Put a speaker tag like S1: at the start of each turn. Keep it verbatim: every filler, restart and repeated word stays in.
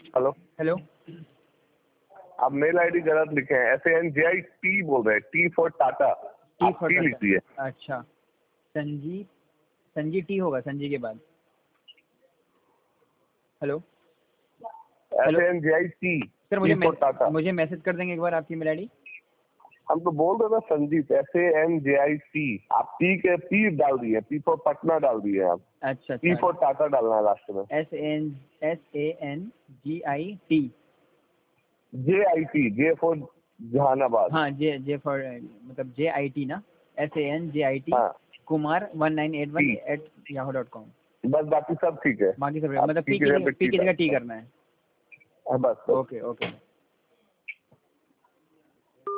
S1: Hello
S2: hello,
S1: आप mail ID गलत लिखे हैं, S A N J I T बोल रहे हैं, टी फॉर टाटा।
S2: टी
S1: आप
S2: फॉर
S1: टी लिख दिए।
S2: टाटा। अच्छा, संजी संजी टी होगा, संजी के बाद। Hello
S1: S
S2: hello
S1: A N J I T,
S2: sir, मुझे
S1: टी फॉर टाटा।
S2: मुझे मैसेज कर देंगे एक बार आपकी मेल आईडी।
S1: हम तो बोल रहे थे Sanjit, S A N J I T. आप टी के पी डाल दिए, पी फॉर पटना डाल दिए आप।
S2: अच्छा
S1: टी
S2: अच्छा,
S1: फॉर टाटा डालना है लास्ट में।
S2: S N S A N G I T.
S1: J I T, J for Jehanabad.
S2: हाँ, जे जे फॉर मतलब जे आई टी ना, S A N J I T
S1: हाँ,
S2: Kumar one nine eight one
S1: T.
S2: At Yahoo dot com.
S1: बस बाकी सब ठीक है।
S2: बाकी सब
S1: आप
S2: मतलब
S1: टी
S2: पी
S1: की
S2: की
S1: जगह
S2: जगह
S1: पे
S2: पी
S1: टी
S2: की जगह टी
S1: डाल।
S2: करना है।
S1: हाँ, बस बस।
S2: Okay okay.